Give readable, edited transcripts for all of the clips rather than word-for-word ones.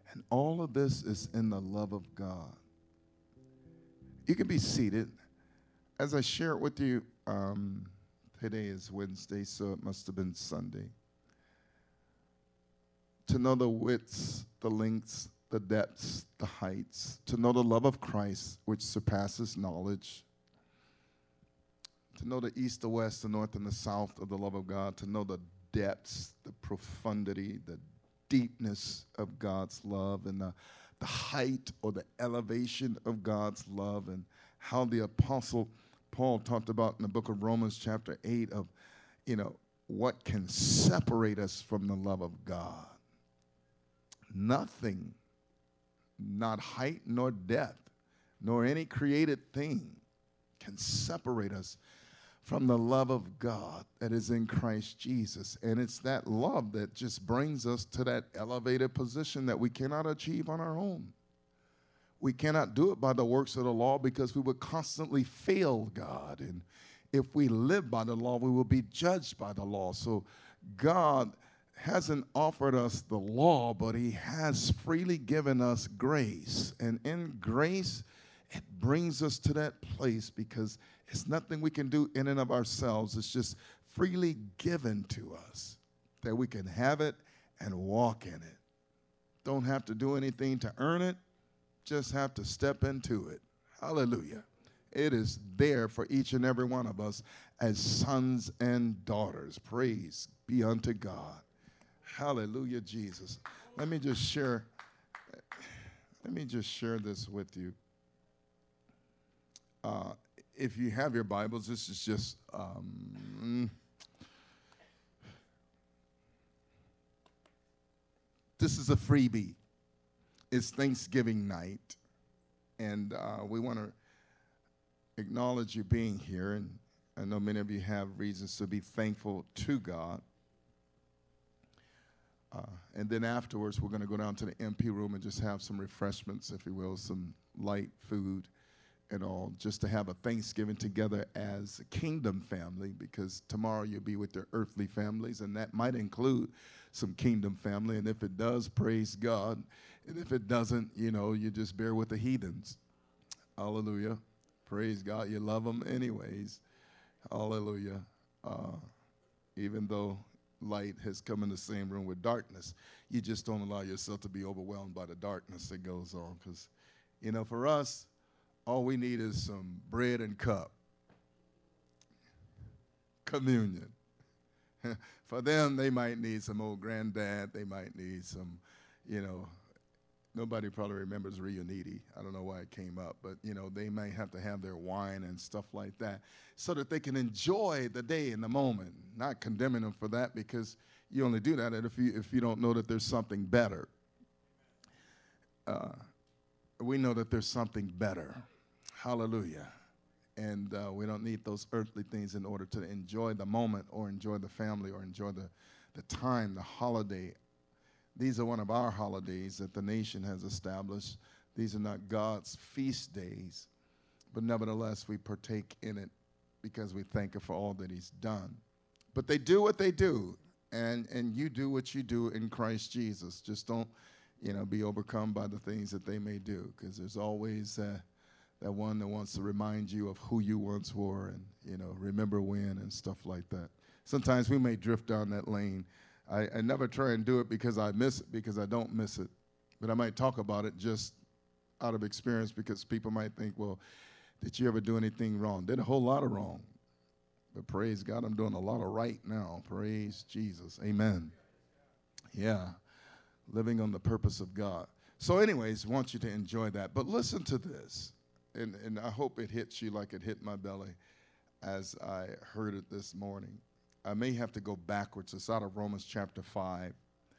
And all of this is in the love of God. You can be seated. As I share it with you, today is Wednesday, so it must have been Sunday. To know the widths, the lengths, the depths, the heights, to know the love of Christ, which surpasses knowledge, to know the east, the west, the north, and the south of the love of God, to know the depths, the profundity, the deepness of God's love, and the height or the elevation of God's love, and how the Apostle Paul talked about in the book of Romans chapter 8 of, what can separate us from the love of God. Nothing, not height nor depth, nor any created thing can separate us from the love of God that is in Christ Jesus. And it's that love that just brings us to that elevated position that we cannot achieve on our own. We cannot do it by the works of the law because we would constantly fail God. And if we live by the law, we will be judged by the law. So God hasn't offered us the law, but he has freely given us grace. And in grace, it brings us to that place because it's nothing we can do in and of ourselves. It's just freely given to us that we can have it and walk in it. Don't have to do anything to earn it. Just have to step into it. Hallelujah. It is there for each and every one of us as sons and daughters. Praise be unto God. Hallelujah, Jesus. Let me just share this with you. If you have your Bibles, this is just this is a freebie. It's Thanksgiving night, and we want to acknowledge you being here, and I know many of you have reasons to be thankful to God. And then afterwards, we're going to go down to the MP room and just have some refreshments, if you will, some light food and all, just to have a Thanksgiving together as a kingdom family, because tomorrow you'll be with your earthly families, and that might include some kingdom family. And if it does, praise God. And if it doesn't, you just bear with the heathens. Hallelujah. Praise God. You love them anyways. Hallelujah. Even though light has come in the same room with darkness, you just don't allow yourself to be overwhelmed by the darkness that goes on. Because, for us, all we need is some bread and cup. Communion. For them, they might need some old granddad. They might need some, nobody probably remembers Reuniti. I don't know why it came up, but, they might have to have their wine and stuff like that so that they can enjoy the day and the moment. Not condemning them for that, because you only do that if you don't know that there's something better. We know that there's something better. Hallelujah. And we don't need those earthly things in order to enjoy the moment or enjoy the family or enjoy the time, the holiday. These are one of our holidays that the nation has established. These are not God's feast days, but nevertheless we partake in it because we thank him for all that he's done. But they do what they do, and you do what you do in Christ Jesus. Just don't, be overcome by the things that they may do, because there's always that one that wants to remind you of who you once were and, remember when and stuff like that. Sometimes we may drift down that lane. I never try and do it because I miss it, because I don't miss it. But I might talk about it just out of experience, because people might think, well, did you ever do anything wrong? Did a whole lot of wrong. But praise God, I'm doing a lot of right now. Praise Jesus. Amen. Yeah. Living on the purpose of God. So anyways, want you to enjoy that. But listen to this. And I hope it hits you like it hit my belly as I heard it this morning. I may have to go backwards. It's out of Romans chapter 5.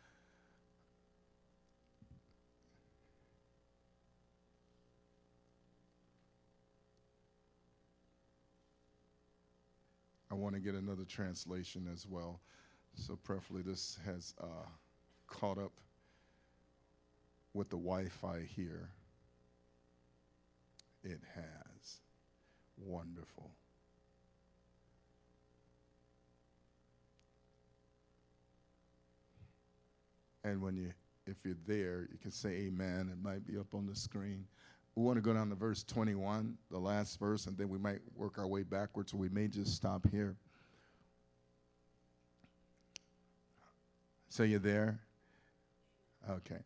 I want to get another translation as well. So preferably this has caught up with the Wi-Fi here. It has. Wonderful. And when If you're there, you can say amen. It might be up on the screen. We want to go down to verse 21, the last verse, and then we might work our way backwards, so we may just stop here. So you're there? Okay.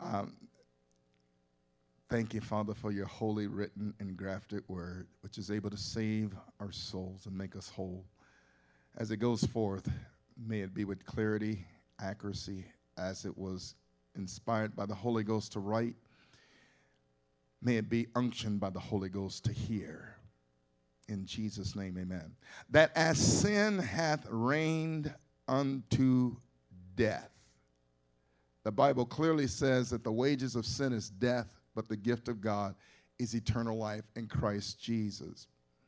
Thank you, Father, for your holy, written, and grafted word, which is able to save our souls and make us whole. As it goes forth, may it be with clarity, accuracy, as it was inspired by the Holy Ghost to write. May it be unctioned by the Holy Ghost to hear. In Jesus' name, amen. That as sin hath reigned unto death. The Bible clearly says that the wages of sin is death, but the gift of God is eternal life in Christ Jesus.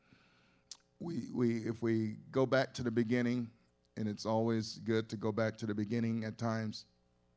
If we go back to the beginning, and it's always good to go back to the beginning at times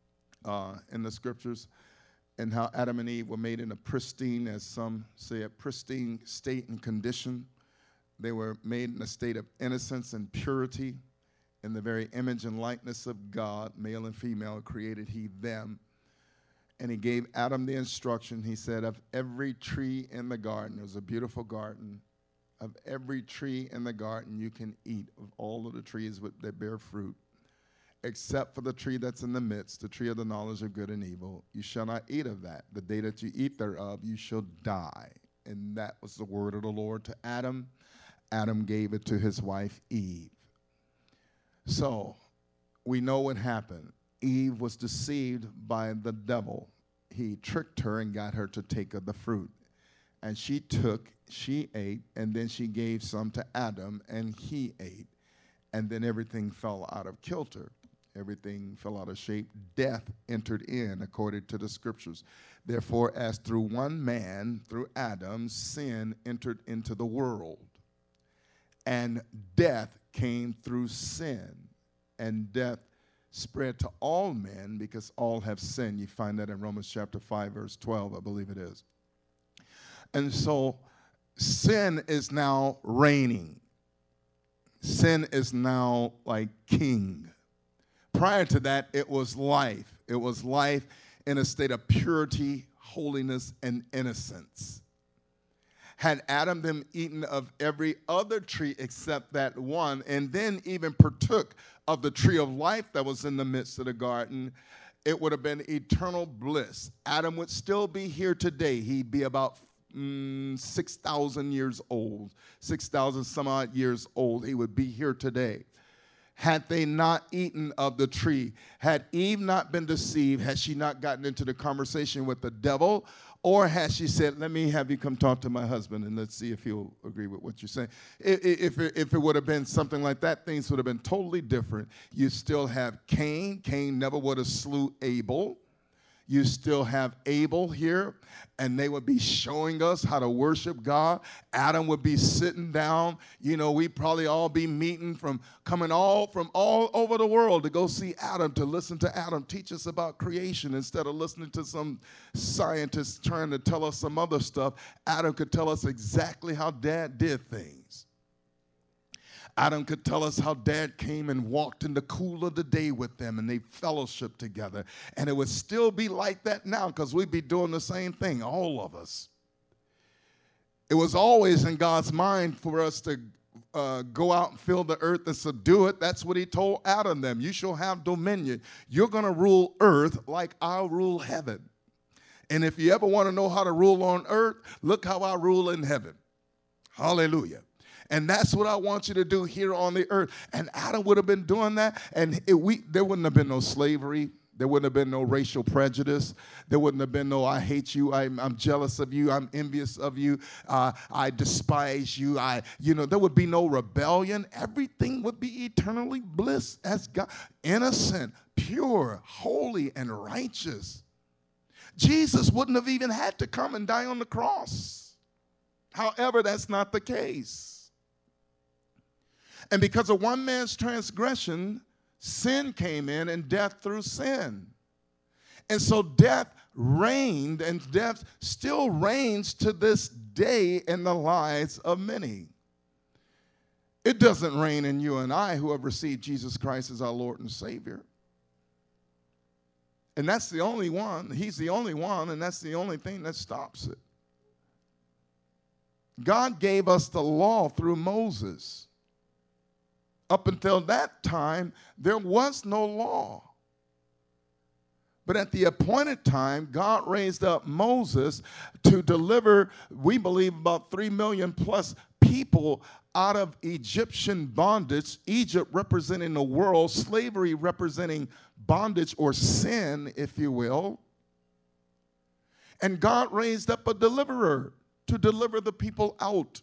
in the scriptures, and how Adam and Eve were made in a pristine, as some say, a pristine state and condition. They were made in a state of innocence and purity. In the very image and likeness of God, male and female, created he them. And he gave Adam the instruction. He said, of every tree in the garden, it was a beautiful garden, of every tree in the garden you can eat, of all of the trees that bear fruit, except for the tree that's in the midst, the tree of the knowledge of good and evil. You shall not eat of that. The day that you eat thereof, you shall die. And that was the word of the Lord to Adam. Adam gave it to his wife, Eve. So we know what happened. Eve was deceived by the devil. He tricked her and got her to take of the fruit. And she took, she ate, and then she gave some to Adam, and he ate. And then everything fell out of kilter. Everything fell out of shape. Death entered in, according to the scriptures. Therefore, as through one man, through Adam, sin entered into the world. And death came through sin. And death spread to all men because all have sinned. You find that in Romans chapter 5, verse 12, I believe it is. And so sin is now reigning. Sin is now like king. Prior to that, it was life. It was life in a state of purity, holiness, and innocence. Had Adam them eaten of every other tree except that one, and then even partook of the tree of life that was in the midst of the garden, it would have been eternal bliss. Adam would still be here today. He'd be about 6,000 years old, 6,000 some odd years old. He would be here today. Had they not eaten of the tree, had Eve not been deceived, had she not gotten into the conversation with the devil, or had she said, let me have you come talk to my husband and let's see if he'll agree with what you're saying. If it would have been something like that, things would have been totally different. You still have Cain. Cain never would have slew Abel. You still have Abel here, and they would be showing us how to worship God. Adam would be sitting down. You know, we'd probably all be meeting from all over the world to go see Adam, to listen to Adam teach us about creation instead of listening to some scientists trying to tell us some other stuff. Adam could tell us exactly how Dad did things. Adam could tell us how Dad came and walked in the cool of the day with them, and they fellowshiped together. And it would still be like that now, because we'd be doing the same thing, all of us. It was always in God's mind for us to go out and fill the earth and subdue it. That's what he told Adam them. You shall have dominion. You're going to rule earth like I'll rule heaven. And if you ever want to know how to rule on earth, look how I rule in heaven. Hallelujah. And that's what I want you to do here on the earth. And Adam would have been doing that, and there wouldn't have been no slavery. There wouldn't have been no racial prejudice. There wouldn't have been no, I hate you, I'm jealous of you, I'm envious of you, I despise you. There would be no rebellion. Everything would be eternally bliss as God, innocent, pure, holy, and righteous. Jesus wouldn't have even had to come and die on the cross. However, that's not the case. And because of one man's transgression, sin came in, and death through sin. And so death reigned, and death still reigns to this day in the lives of many. It doesn't reign in you and I who have received Jesus Christ as our Lord and Savior. And that's the only one. He's the only one, and that's the only thing that stops it. God gave us the law through Moses. Up until that time, there was no law. But at the appointed time, God raised up Moses to deliver, we believe, about 3 million plus people out of Egyptian bondage, Egypt representing the world, slavery representing bondage or sin, if you will. And God raised up a deliverer to deliver the people out.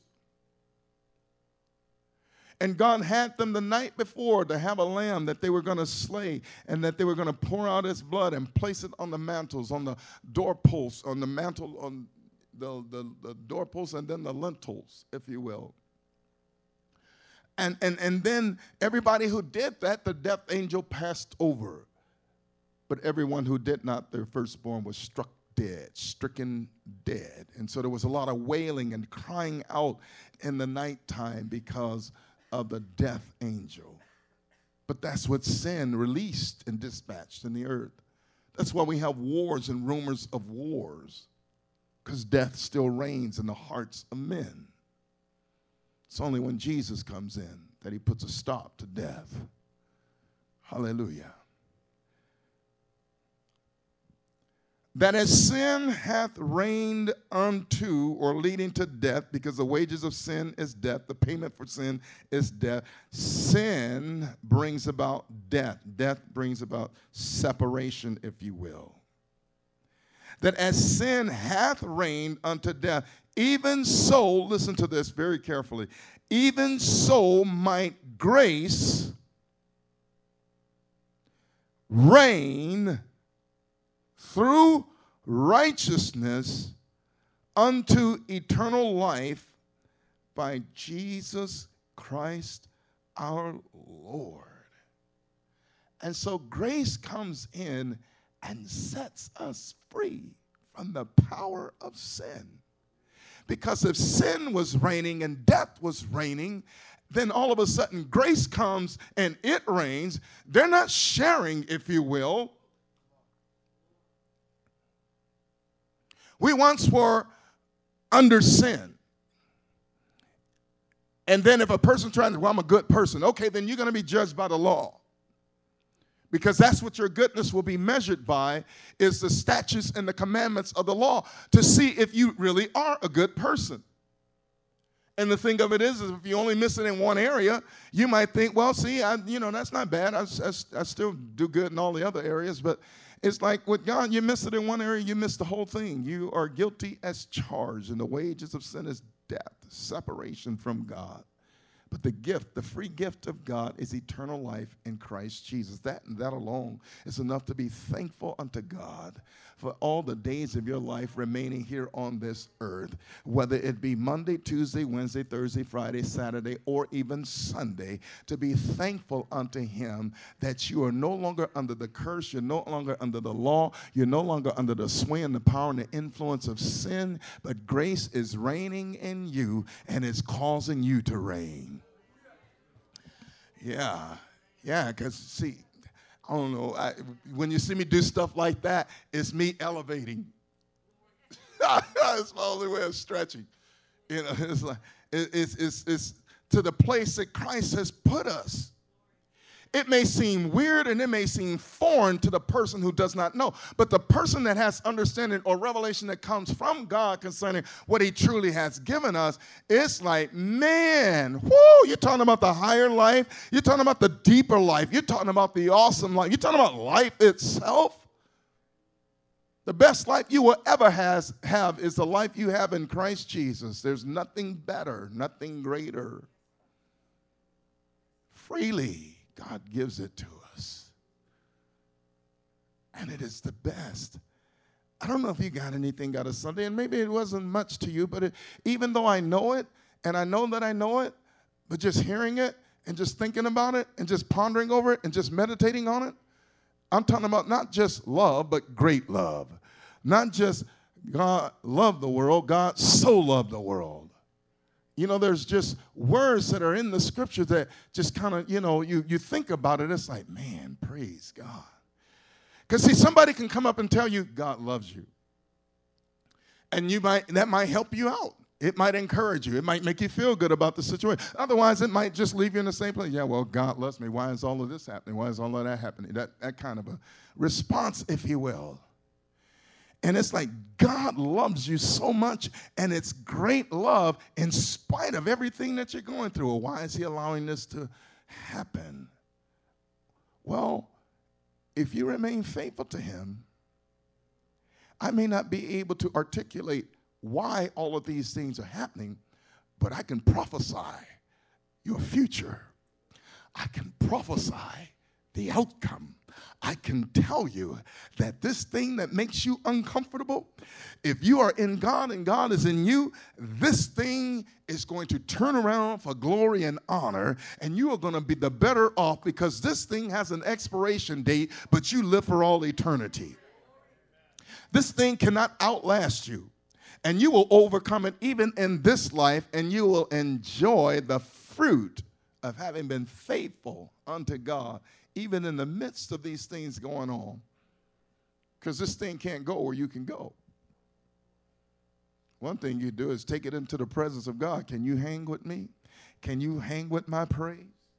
And God had them the night before to have a lamb that they were going to slay and that they were going to pour out its blood and place it on the mantles, on the doorposts, on the mantle, on the doorposts, and then the lintels, if you will. And then everybody who did that, the death angel passed over. But everyone who did not, their firstborn was stricken dead. And so there was a lot of wailing and crying out in the nighttime because of the death angel. But that's what sin released and dispatched in the earth. That's why we have wars and rumors of wars, because death still reigns in the hearts of men. It's only when Jesus comes in that he puts a stop to death. Hallelujah. That as sin hath reigned unto, or leading to death, because the wages of sin is death, the payment for sin is death. Sin brings about death. Death brings about separation, if you will. That as sin hath reigned unto death, even so, listen to this very carefully, even so might grace reign through righteousness unto eternal life by Jesus Christ our Lord. And so grace comes in and sets us free from the power of sin. Because if sin was reigning and death was reigning, then all of a sudden grace comes and it reigns. They're not sharing, if you will. We once were under sin. And then if a person tries to, well, I'm a good person, okay, then you're going to be judged by the law. Because that's what your goodness will be measured by, is the statutes and the commandments of the law, to see if you really are a good person. And the thing of it is if you only miss it in one area, you might think, well, see, that's not bad. I still do good in all the other areas. But it's like with God, you miss it in one area, you miss the whole thing. You are guilty as charged, and the wages of sin is death, separation from God. But the gift, the free gift of God, is eternal life in Christ Jesus. That and that alone is enough to be thankful unto God for all the days of your life remaining here on this earth, whether it be Monday, Tuesday, Wednesday, Thursday, Friday, Saturday, or even Sunday, to be thankful unto him that you are no longer under the curse, you're no longer under the law, you're no longer under the sway and the power and the influence of sin, but grace is reigning in you and it's causing you to reign. Yeah, because see, I don't know, when you see me do stuff like that, it's me elevating. It's my only way of stretching. It's like it's to the place that Christ has put us. It may seem weird and it may seem foreign to the person who does not know, but the person that has understanding or revelation that comes from God concerning what he truly has given us, it's like, man, whoo, you're talking about the higher life, you're talking about the deeper life, you're talking about the awesome life, you're talking about life itself. The best life you will ever have is the life you have in Christ Jesus. There's nothing better, nothing greater. Freely God gives it to us. And it is the best. I don't know if you got anything out of Sunday, and maybe it wasn't much to you, but even though I know it, and I know that I know it, but just hearing it and just thinking about it and just pondering over it and just meditating on it, I'm talking about not just love, but great love. Not just God loved the world, God so loved the world. You know, there's just words that are in the scripture that just kind of, you think about it, it's like, man, praise God. Because see, somebody can come up and tell you God loves you. And that might help you out. It might encourage you. It might make you feel good about the situation. Otherwise, it might just leave you in the same place. Yeah, well, God loves me. Why is all of this happening? Why is all of that happening? That kind of a response, if you will. And it's like God loves you so much, and it's great love in spite of everything that you're going through. Well, why is he allowing this to happen? Well, if you remain faithful to him, I may not be able to articulate why all of these things are happening, but I can prophesy your future. I can prophesy the outcome. I can tell you that this thing that makes you uncomfortable, if you are in God and God is in you, this thing is going to turn around for glory and honor, and you are going to be the better off because this thing has an expiration date, but you live for all eternity. This thing cannot outlast you, and you will overcome it even in this life, and you will enjoy the fruit of having been faithful unto God even in the midst of these things going on, because this thing can't go where you can go. One thing you do is take it into the presence of God. Can you hang with me? Can you hang with my praise?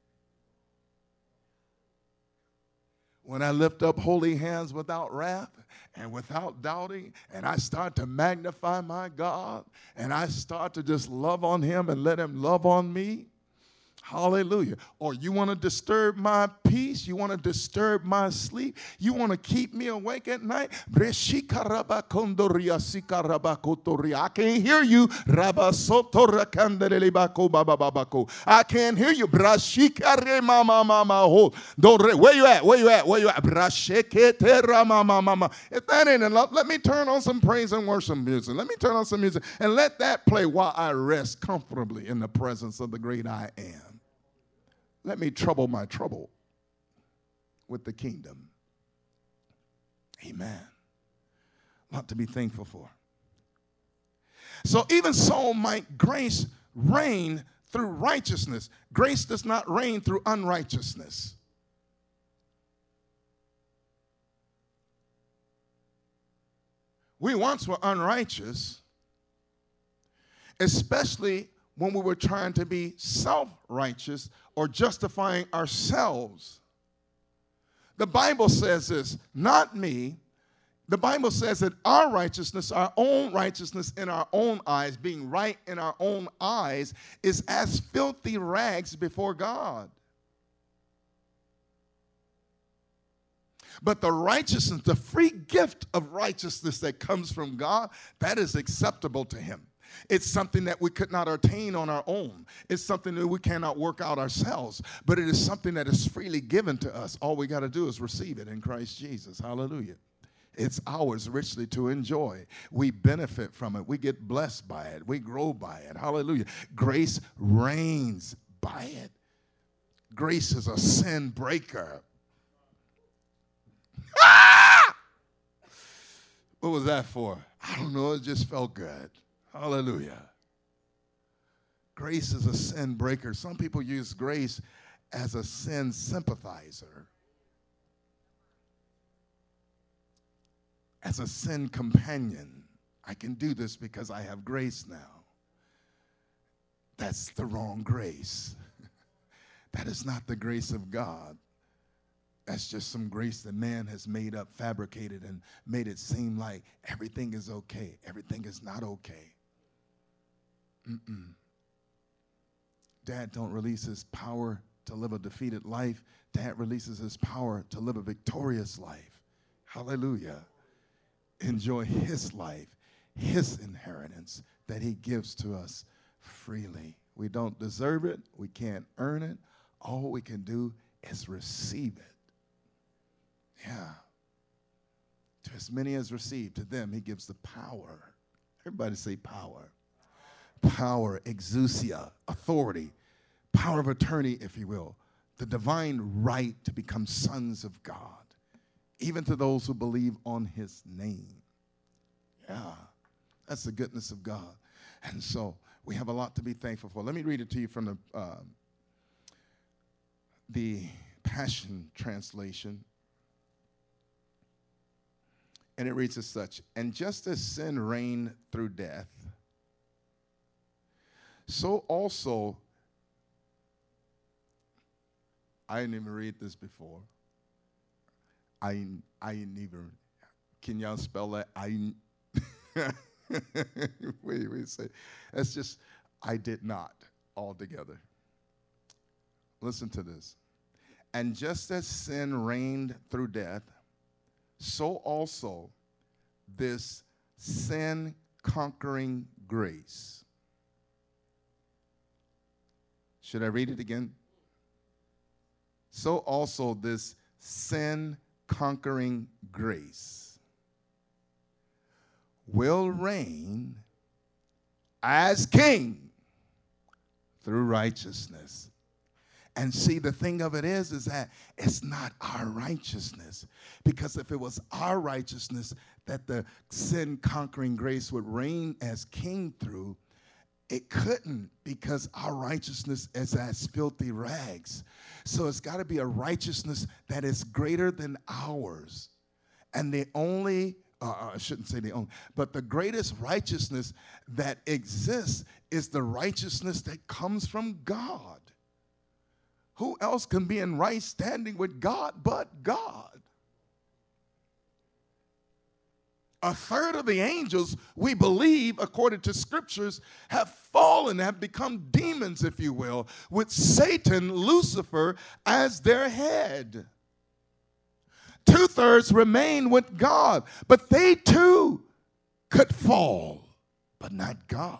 When I lift up holy hands without wrath and without doubting, and I start to magnify my God, and I start to just love on him and let him love on me. Hallelujah. Or you want to disturb my peace? You want to disturb my sleep? You want to keep me awake at night? I can't hear you. I can't hear you. Where you at? Where you at? Where you at? If that ain't enough, let me turn on some praise and worship music. Let me turn on some music and let that play while I rest comfortably in the presence of the great I am. Let me trouble my trouble with the kingdom. Amen. A lot to be thankful for. So even so might grace reign through righteousness. Grace does not reign through unrighteousness. We once were unrighteous, especially when we were trying to be self-righteous or justifying ourselves. The Bible says this, not me. The Bible says that our righteousness, our own righteousness in our own eyes, being right in our own eyes, is as filthy rags before God. But the righteousness, the free gift of righteousness that comes from God, that is acceptable to him. It's something that we could not attain on our own. It's something that we cannot work out ourselves. But it is something that is freely given to us. All we got to do is receive it in Christ Jesus. Hallelujah. It's ours richly to enjoy. We benefit from it. We get blessed by it. We grow by it. Hallelujah. Grace reigns by it. Grace is a sin breaker. Ah! What was that for? I don't know. It just felt good. Hallelujah. Grace is a sin breaker. Some people use grace as a sin sympathizer, as a sin companion. I can do this because I have grace now. That's the wrong grace. That is not the grace of God. That's just some grace that man has made up, fabricated, and made it seem like everything is okay. Everything is not okay. Dad don't release his power to live a defeated life. Dad releases his power to live a victorious life. Hallelujah. Enjoy his life, his inheritance that he gives to us freely. We don't deserve it. We can't earn it. All we can do is receive it. Yeah. To as many as receive, to them he gives the power. Everybody say power. Power, exousia, authority, power of attorney, if you will, the divine right to become sons of God, even to those who believe on his name. Yeah, that's the goodness of God. And so we have a lot to be thankful for. Let me read it to you from the Passion Translation. And it reads as such: and just as sin reigned through death, so also, I didn't even read this before. I didn't even, can y'all spell that? Wait, say, that's just, I did not altogether. Listen to this. And just as sin reigned through death, so also this sin-conquering grace. Should I read it again? So also this sin-conquering grace will reign as king through righteousness. And see, the thing of it is that it's not our righteousness. Because if it was our righteousness that the sin-conquering grace would reign as king through, it couldn't, because our righteousness is as filthy rags. So it's got to be a righteousness that is greater than ours. And the only, I shouldn't say the only, but the greatest righteousness that exists is the righteousness that comes from God. Who else can be in right standing with God but God? A third of the angels, we believe, according to scriptures, have fallen, have become demons, if you will, with Satan, Lucifer, as their head. 2/3 remain with God, but they too could fall, but not God.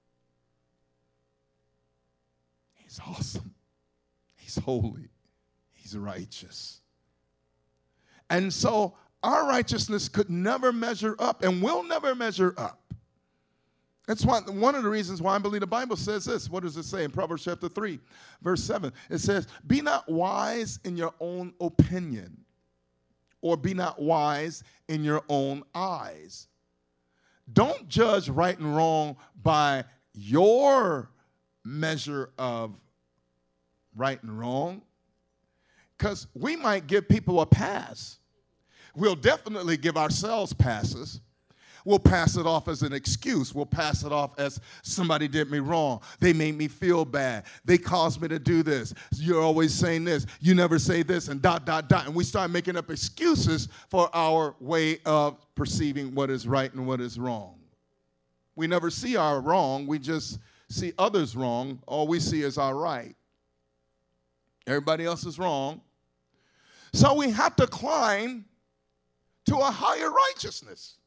He's awesome. He's holy. He's righteous. And so our righteousness could never measure up and will never measure up. That's why one of the reasons why I believe the Bible says this. What does it say in Proverbs chapter 3, verse 7? It says, be not wise in your own opinion, or be not wise in your own eyes. Don't judge right and wrong by your measure of right and wrong, because we might give people a pass. We'll definitely give ourselves passes. We'll pass it off as an excuse. We'll pass it off as somebody did me wrong. They made me feel bad. They caused me to do this. You're always saying this. You never say this, and ... And we start making up excuses for our way of perceiving what is right and what is wrong. We never see our wrong. We just see others wrong. All we see is our right. Everybody else is wrong. So we have to climb to a higher righteousness.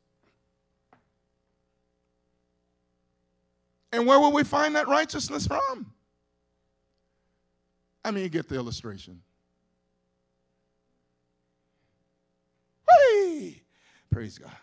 And where will we find that righteousness from? I mean, you get the illustration. Hey! Praise God.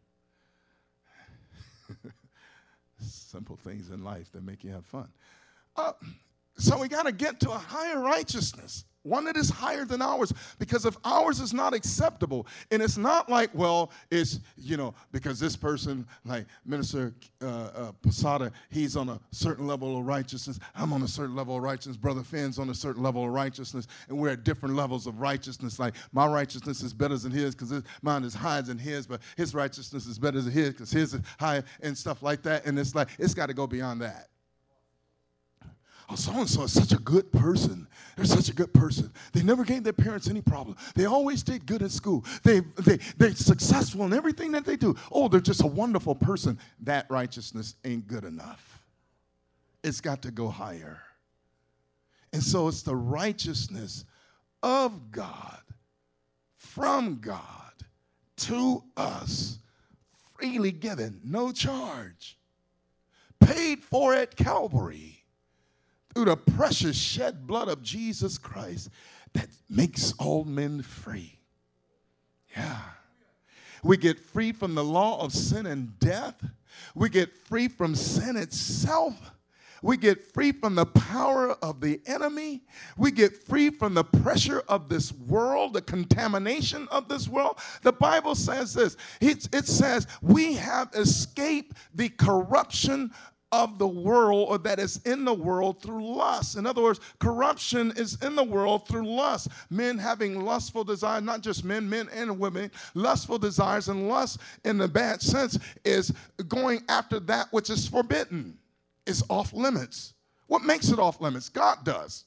Simple things in life that make you have fun. So we got to get to a higher righteousness, one that is higher than ours, because if ours is not acceptable, and it's not like, well, it's, because this person, like Minister Posada, he's on a certain level of righteousness, I'm on a certain level of righteousness, Brother Finn's on a certain level of righteousness, and we're at different levels of righteousness. Like, my righteousness is better than his because mine is higher than his, but his righteousness is better than his because his is higher, and stuff like that, and it's like, it's got to go beyond that. Oh, so-and-so is such a good person. They're such a good person. They never gave their parents any problem. They always did good in school. They're successful in everything that they do. Oh, they're just a wonderful person. That righteousness ain't good enough. It's got to go higher. And so it's the righteousness of God, from God, to us, freely given, no charge, paid for at Calvary, through the precious shed blood of Jesus Christ that makes all men free. Yeah. We get free from the law of sin and death. We get free from sin itself. We get free from the power of the enemy. We get free from the pressure of this world, the contamination of this world. The Bible says this. It says we have escaped the corruption of the world, or that is in the world through lust. In other words, corruption is in the world through lust. Men having lustful desires, not just men and women, lustful desires, and lust in the bad sense is going after that which is forbidden. It's off limits. What makes it off limits? God does.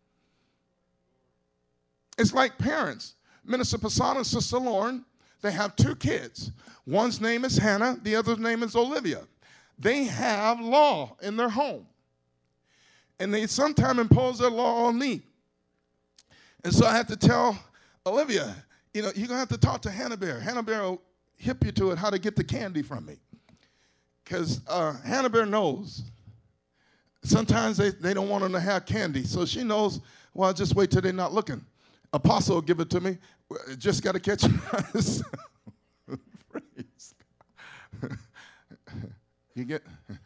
It's like parents. Minister Pasana and Sister Lauren, they have 2 kids. One's name is Hannah, the other's name is Olivia. They have law in their home. And they sometimes impose their law on me. And so I have to tell Olivia, you're going to have to talk to Hannah Bear. Hannah Bear will hip you to it how to get the candy from me. Because Hannah Bear knows. Sometimes they don't want them to have candy. So she knows, well, just wait till they're not looking. Apostle will give it to me. Just got to catch your eyes. Praise God. You get?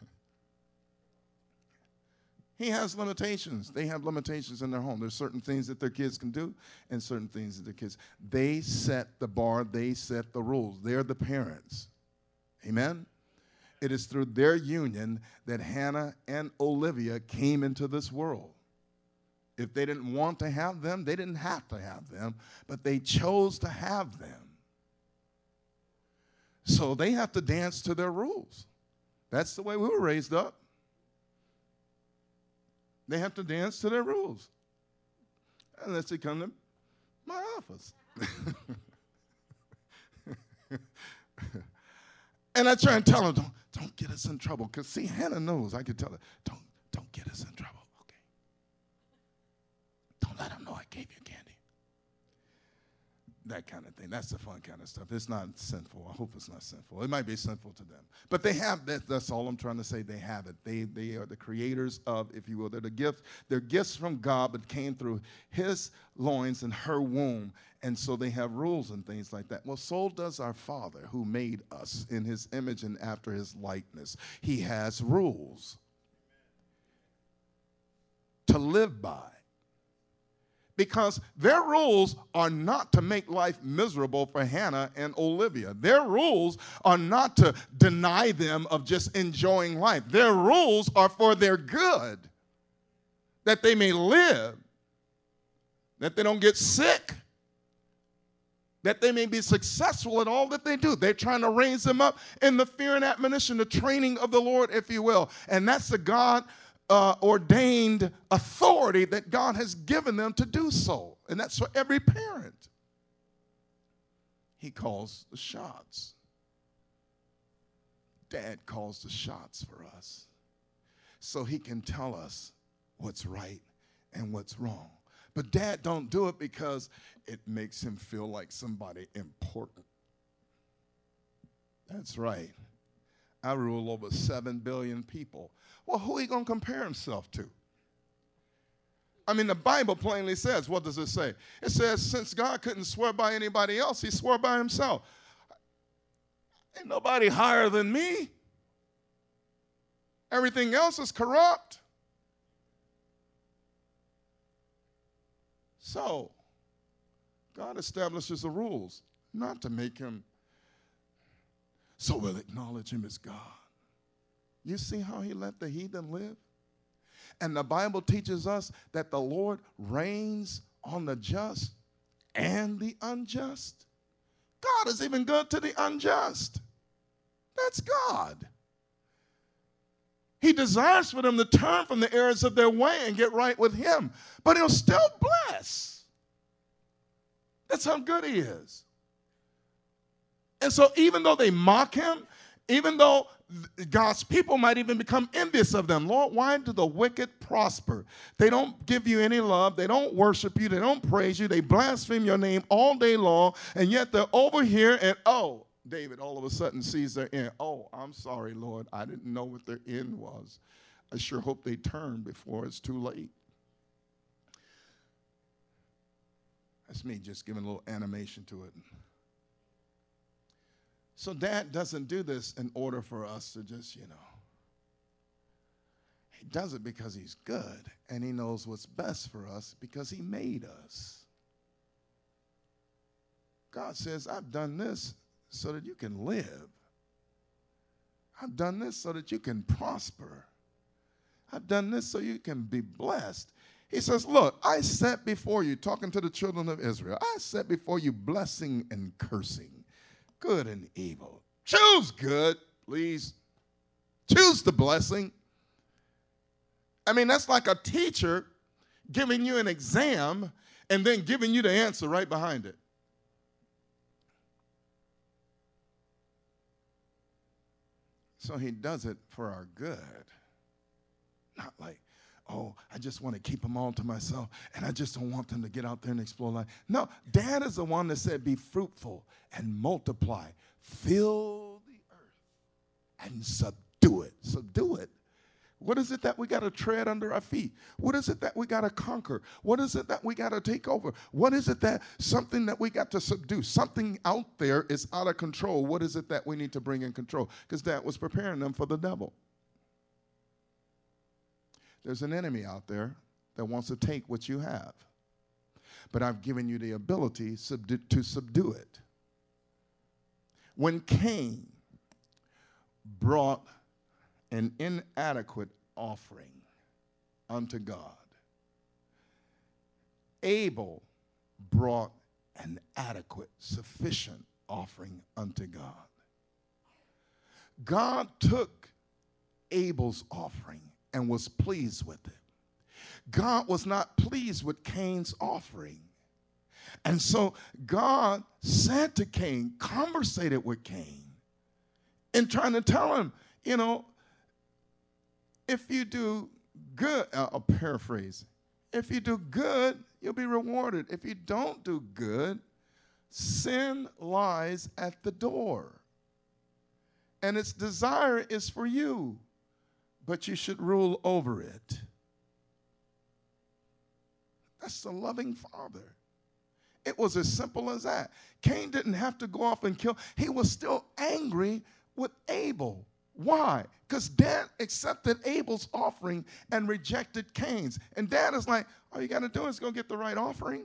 He has limitations. They have limitations in their home. There's certain things that their kids can do and certain things that their kids. They set the bar. They set the rules. They're the parents. Amen? It is through their union that Hannah and Olivia came into this world. If they didn't want to have them, they didn't have to have them, but they chose to have them. So they have to dance to their rules. That's the way we were raised up. They have to dance to their rules. Unless they come to my office. And I try and tell them, don't get us in trouble. Because, see, Hannah knows. I could tell her, don't get us in trouble, okay? Don't let them know I gave you candy. That kind of thing. That's the fun kind of stuff. It's not sinful. I hope it's not sinful. It might be sinful to them. But they have that. That's all I'm trying to say. They have it. They are the creators of, if you will, they're the gifts. They're gifts from God, but came through his loins and her womb. And so they have rules and things like that. Well, so does our Father who made us in his image and after his likeness. He has rules to live by. Because their rules are not to make life miserable for Hannah and Olivia. Their rules are not to deny them of just enjoying life. Their rules are for their good, that they may live, that they don't get sick, that they may be successful in all that they do. They're trying to raise them up in the fear and admonition, the training of the Lord, if you will. And that's the God ordained authority that God has given them to do so. And that's for every parent. He calls the shots. Dad calls the shots for us. So he can tell us what's right and what's wrong. But Dad don't do it because it makes him feel like somebody important. That's right. I rule over 7 billion people. Well, who are he going to compare himself to? I mean, the Bible plainly says, what does it say? It says, since God couldn't swear by anybody else, he swore by himself. Ain't nobody higher than me. Everything else is corrupt. So, God establishes the rules, not to make him so we'll acknowledge him as God. You see how he let the heathen live? And the Bible teaches us that the Lord reigns on the just and the unjust. God is even good to the unjust. That's God. He desires for them to turn from the errors of their way and get right with him. But he'll still bless. That's how good he is. And so even though they mock him, even though God's people might even become envious of them. Lord, why do the wicked prosper? They don't give you any love. They don't worship you. They don't praise you. They blaspheme your name all day long. And yet they're over here and, oh, David all of a sudden sees their end. Oh, I'm sorry, Lord. I didn't know what their end was. I sure hope they turn before it's too late. That's me just giving a little animation to it. So Dad doesn't do this in order for us to just, he does it because he's good and he knows what's best for us because he made us. God says, I've done this so that you can live. I've done this so that you can prosper. I've done this so you can be blessed. He says, look, I set before you, talking to the children of Israel, I set before you blessing and cursing, good and evil. Choose good, please. Choose the blessing. I mean, that's like a teacher giving you an exam and then giving you the answer right behind it. So he does it for our good. Not like, oh, I just want to keep them all to myself and I just don't want them to get out there and explore life. No, Dad is the one that said, be fruitful and multiply. Fill the earth and subdue it. Subdue it. What is it that we got to tread under our feet? What is it that we got to conquer? What is it that we got to take over? What is it that something that we got to subdue? Something out there is out of control. What is it that we need to bring in control? Because Dad was preparing them for the devil. There's an enemy out there that wants to take what you have. But I've given you the ability to subdue it. When Cain brought an inadequate offering unto God, Abel brought an adequate, sufficient offering unto God. God took Abel's offering and was pleased with it. God was not pleased with Cain's offering. And so God said to Cain, conversated with Cain, and trying to tell him, you know, if you do good, I'll paraphrase, if you do good, you'll be rewarded. If you don't do good, sin lies at the door. And its desire is for you, but you should rule over it. That's the loving Father. It was as simple as that. Cain didn't have to go off and kill. He was still angry with Abel. Why? Because Dad accepted Abel's offering and rejected Cain's. And Dad is like, all you got to do is go get the right offering.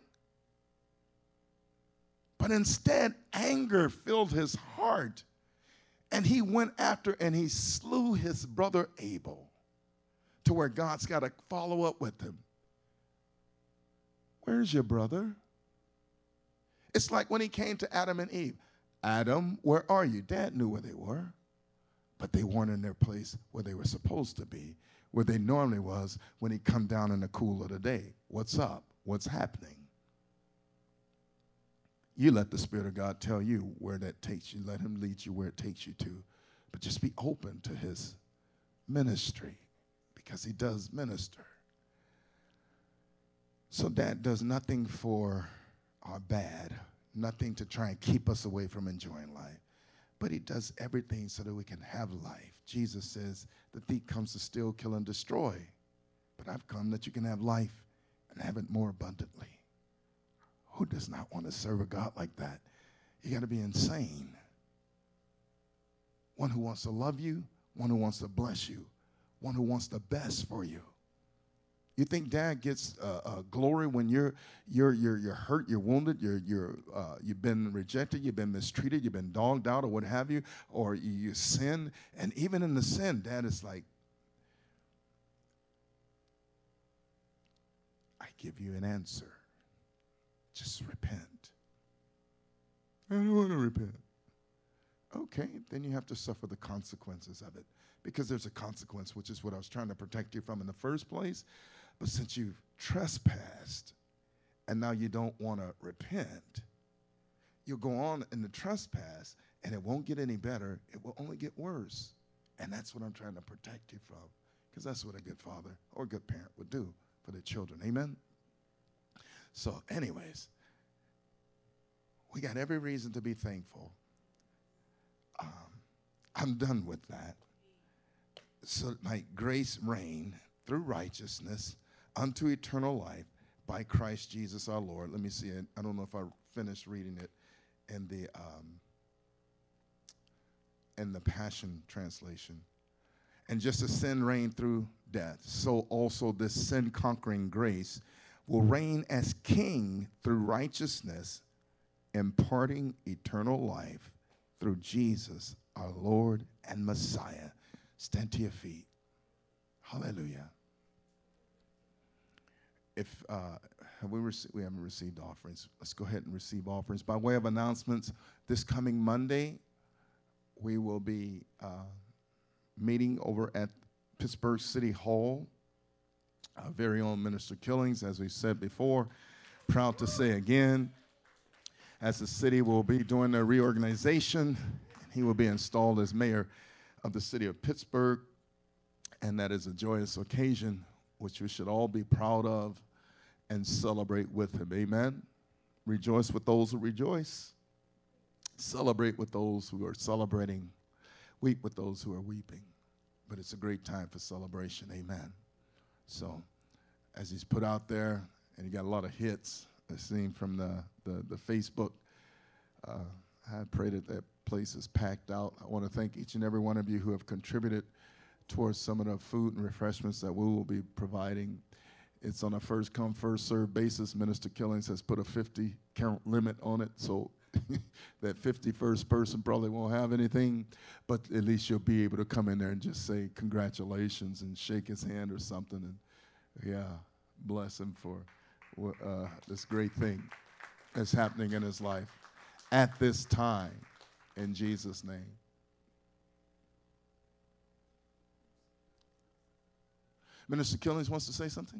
But instead, anger filled his heart. And he went after and he slew his brother Abel, to where God's got to follow up with him. Where's your brother? It's like when he came to Adam and Eve. Adam, where are you? Dad knew where they were, but they weren't in their place where they were supposed to be, where they normally was when he come down in the cool of the day. What's up? What's happening? You let the Spirit of God tell you where that takes you. Let him lead you where it takes you to. But just be open to his ministry, because he does minister. So Dad does nothing for our bad, nothing to try and keep us away from enjoying life. But he does everything so that we can have life. Jesus says, the thief comes to steal, kill, and destroy. But I've come that you can have life and have it more abundantly. Who does not want to serve a God like that? You got to be insane. One who wants to love you, one who wants to bless you, one who wants the best for you. You think Dad gets glory when you're hurt, you're wounded, you've been rejected, you've been mistreated, you've been dogged out, or what have you, or you sin, and even in the sin, Dad is like, I give you an answer. Just repent. I don't want to repent. Okay, then you have to suffer the consequences of it, because there's a consequence, which is what I was trying to protect you from in the first place. But since you've trespassed and now you don't want to repent, you'll go on in the trespass and it won't get any better. It will only get worse. And that's what I'm trying to protect you from, because that's what a good father or a good parent would do for their children. Amen? So anyways, we got every reason to be thankful. I'm done with that. So might grace reign through righteousness unto eternal life by Christ Jesus our Lord. Let me see it. I don't know if I finished reading it in the Passion Translation. And just as sin reigned through death, so also this sin-conquering grace will reign as king through righteousness, imparting eternal life through Jesus, our Lord and Messiah. Stand to your feet. Hallelujah. if we haven't received offerings, let's go ahead and receive offerings. By way of announcements, this coming Monday, we will be meeting over at Pittsburgh City Hall. Our very own Minister Killings, as we said before, proud to say again, as the city will be doing their reorganization, he will be installed as mayor of the city of Pittsburgh, and that is a joyous occasion which we should all be proud of and celebrate with him. Amen. Rejoice with those who rejoice. Celebrate with those who are celebrating. Weep with those who are weeping. But it's a great time for celebration. Amen. So as he's put out there, and he got a lot of hits, I've seen from the Facebook, I pray that that place is packed out. I want to thank each and every one of you who have contributed towards some of the food and refreshments that we will be providing. It's on a first come, first served basis. Minister Killings has put a 50 count limit on it, so that 51st person probably won't have anything, but at least you'll be able to come in there and just say congratulations and shake his hand or something, and yeah, bless him for this great thing that's happening in his life at this time, in Jesus' name. Minister Killings wants to say something?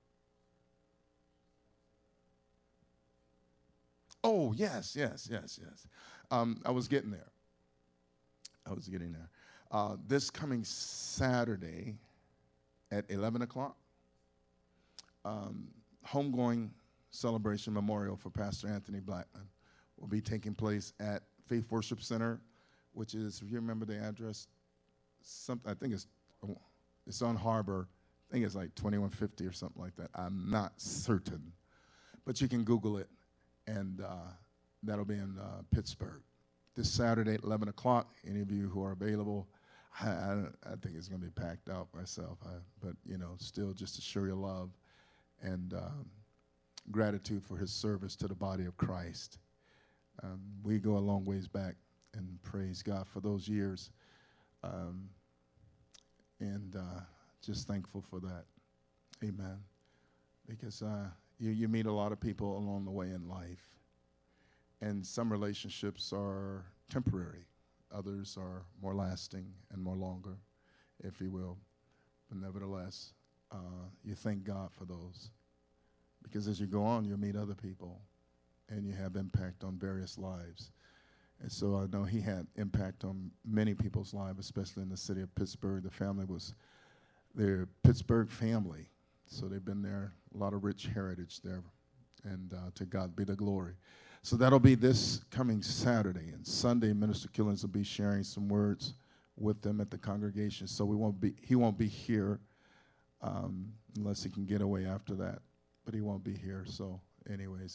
Oh, yes. I was getting there. This coming Saturday at 11 o'clock, homegoing celebration memorial for Pastor Anthony Blackman will be taking place at Faith Worship Center, which is, if you remember the address, I think it's on Harbor. I think it's like 2150 or something like that. I'm not certain, but you can Google it, and that'll be in Pittsburgh. This Saturday at 11 o'clock, any of you who are available, I think it's going to be packed out myself, but, still just to show your love and gratitude for his service to the body of Christ. We go a long ways back, and praise God for those years, and just thankful for that. Amen. Because you meet a lot of people along the way in life, and some relationships are temporary. Others are more lasting and more longer, if you will. But nevertheless, you thank God for those. Because as you go on, you'll meet other people, and you have impact on various lives. And so I know he had impact on many people's lives, especially in the city of Pittsburgh. The family was their Pittsburgh family. So they've been there, a lot of rich heritage there, and to God be the glory. So that'll be this coming Saturday, and Sunday, Minister Killings will be sharing some words with them at the congregation. So he won't be here unless he can get away after that, but he won't be here. So anyways,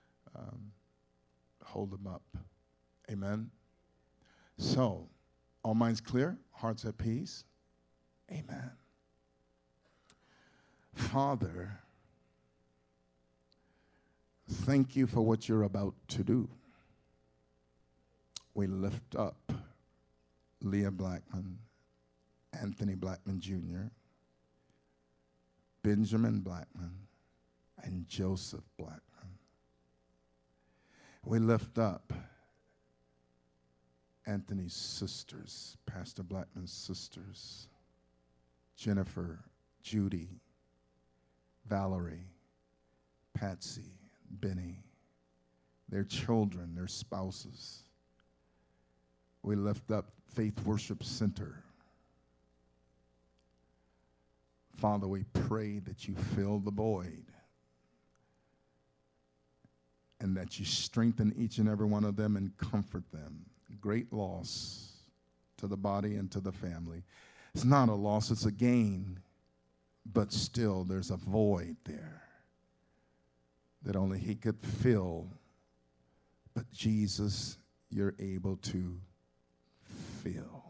hold him up. Amen. So, all minds clear, hearts at peace. Amen. Father, thank you for what you're about to do. We lift up Leah Blackman, Anthony Blackman Jr., Benjamin Blackman, and Joseph Blackman. We lift up Anthony's sisters, Pastor Blackman's sisters, Jennifer, Judy, Valerie, Patsy, Benny, their children, their spouses. We lift up Faith Worship Center. Father, we pray that you fill the void and that you strengthen each and every one of them and comfort them. Great loss to the body and to the family. It's not a loss, it's a gain, but still there's a void there that only he could fill. But Jesus, you're able to fill.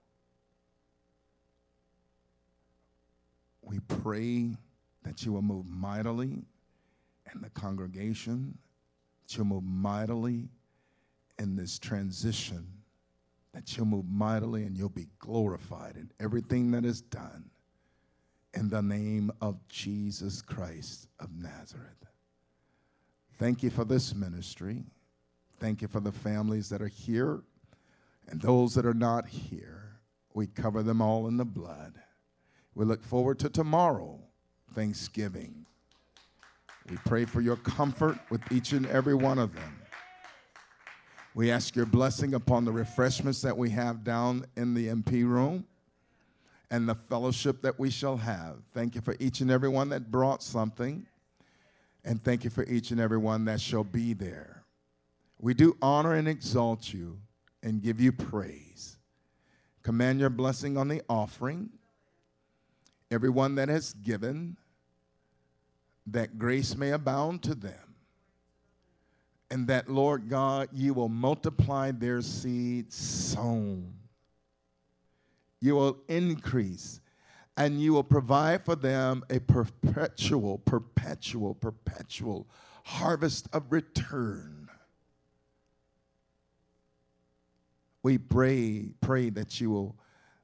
We pray that you will move mightily in the congregation, that you'll move mightily in this transition, that you'll move mightily and you'll be glorified in everything that is done. in the name of Jesus Christ of Nazareth. Thank you for this ministry. Thank you for the families that are here and those that are not here. We cover them all in the blood. We look forward to tomorrow, Thanksgiving. We pray for your comfort with each and every one of them. We ask your blessing upon the refreshments that we have down in the MP room and the fellowship that we shall have. Thank you for each and every one that brought something, and thank you for each and every one that shall be there. We do honor and exalt you and give you praise. Command your blessing on the offering. Everyone that has given, that grace may abound to them. And that, Lord God, you will multiply their seed sown. You will increase, and you will provide for them a perpetual harvest of return. We pray that you will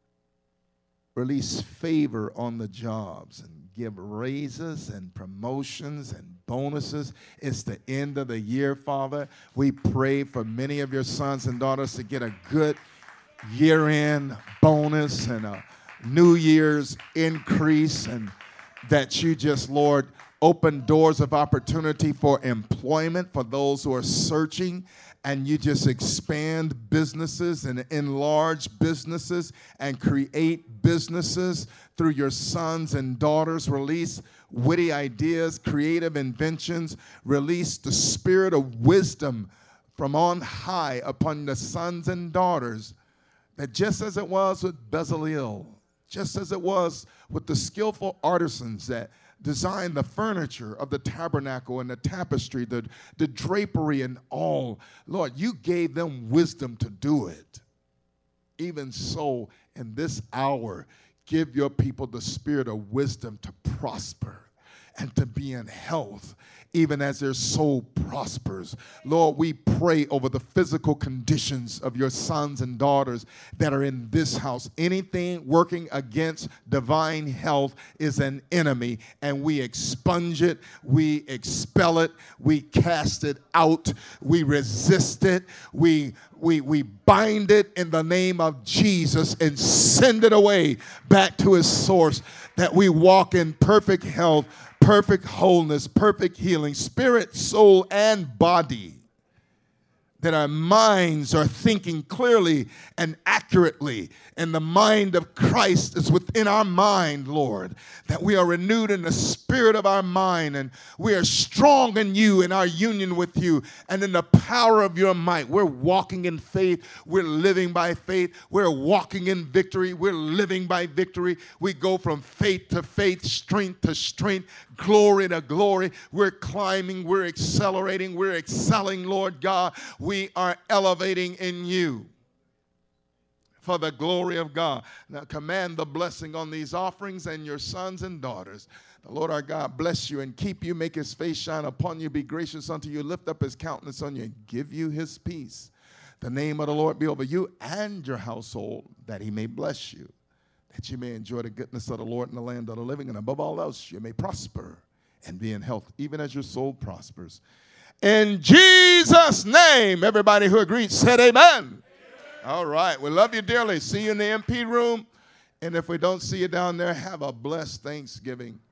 release favor on the jobs and give raises and promotions and bonuses. It's the end of the year, Father. We pray for many of your sons and daughters to get a good year-end bonus and a New Year's increase, and that you just, Lord, open doors of opportunity for employment for those who are searching, and you just expand businesses and enlarge businesses and create businesses through your sons and daughters. Release witty ideas, creative inventions. Release the spirit of wisdom from on high upon the sons and daughters, that just as it was with Bezalel, just as it was with the skillful artisans that designed the furniture of the tabernacle and the tapestry, the drapery and all, Lord, you gave them wisdom to do it. Even so, in this hour, give your people the spirit of wisdom to prosper and to be in health, even as their soul prospers. Lord, we pray over the physical conditions of your sons and daughters that are in this house. Anything working against divine health is an enemy, and we expunge it, we expel it, we cast it out, we resist it, we bind it in the name of Jesus and send it away back to its source, that we walk in perfect health, perfect wholeness, perfect healing, spirit, soul, and body. That our minds are thinking clearly and accurately, and the mind of Christ is within our mind, Lord. That we are renewed in the spirit of our mind, and we are strong in you, in our union with you, and in the power of your might. We're walking in faith. We're living by faith. We're walking in victory. We're living by victory. We go from faith to faith, strength to strength, glory to glory. We're climbing. We're accelerating. We're excelling, Lord God. We are elevating in you for the glory of God. Now command the blessing on these offerings and your sons and daughters. The Lord our God bless you and keep you, make his face shine upon you, be gracious unto you, lift up his countenance on you, and give you his peace. The name of the Lord be over you and your household, that he may bless you, that you may enjoy the goodness of the Lord in the land of the living, and above all else you may prosper and be in health, even as your soul prospers. In Jesus' name, everybody who agreed said amen. All right. We love you dearly. See you in the MP room. And if we don't see you down there, have a blessed Thanksgiving.